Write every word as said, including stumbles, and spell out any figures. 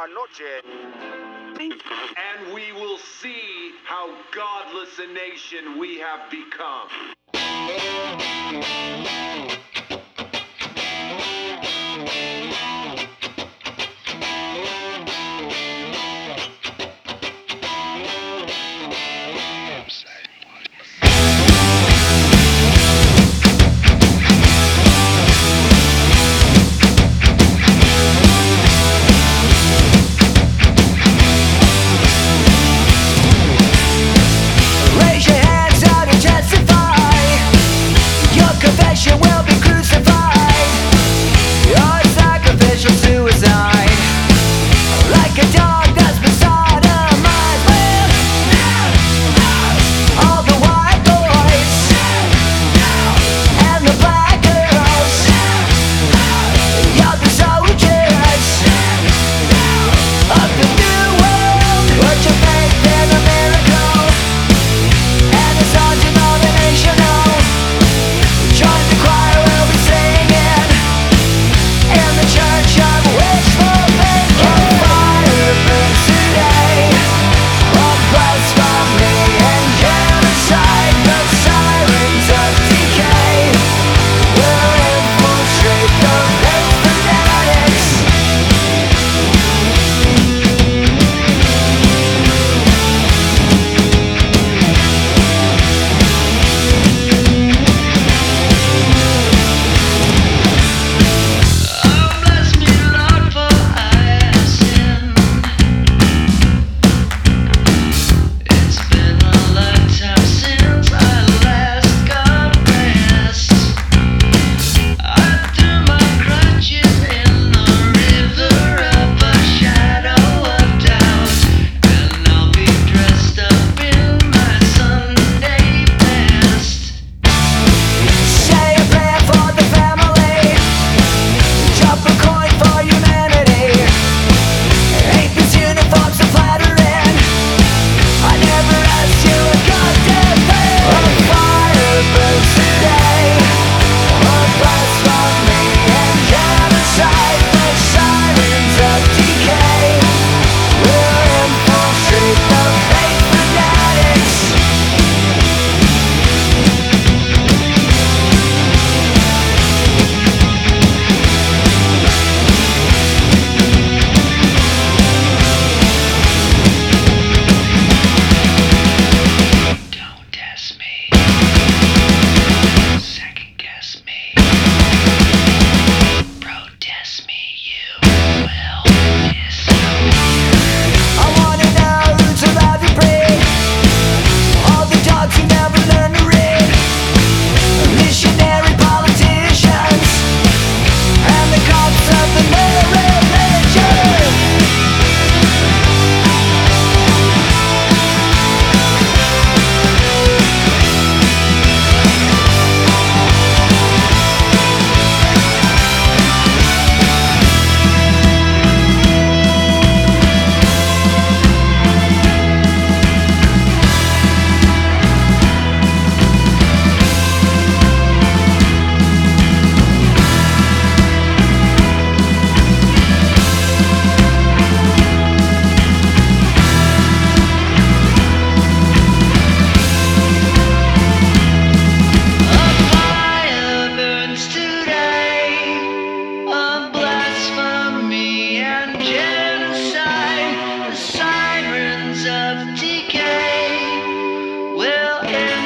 última noche. And we will see how godless a nation we have become. Raise your hands out and testify. Your confession will be crucified. Your sacrificial suicide. Like a dog that's been sodomized with all the white boys and the black girls. You're the soldiers of the new world. Put your faith in a miracle and it's undenominational. Join the choir, we'll be singing in the church of wishful thinking. Fire burns today of blasphemy and genocide. The sirens of decay will infiltrate the faith fanatics. Oh, bless me, Lord, for I have sinned. It's been a lifetime since I last got rest. I threw my crutches in the river of a shadow of doubt, and I'll be dressed up in my Sunday best. Say a prayer for the family. Drop a coin for humanity. Ain't these uniforms so flattering? I never asked you a goddamn thing. A fire burns today of blasphemy and genocide. The sirens of decay will infiltrate the faith fanatics. Don't test me. Second guess me. Protest me, you will disappear. I wanna know who's allowed to breed. All the dogs who never learn to read. Missionary politicians and the cops of the new religion. A fire burns today of blasphemy and genocide. The sirens of decay will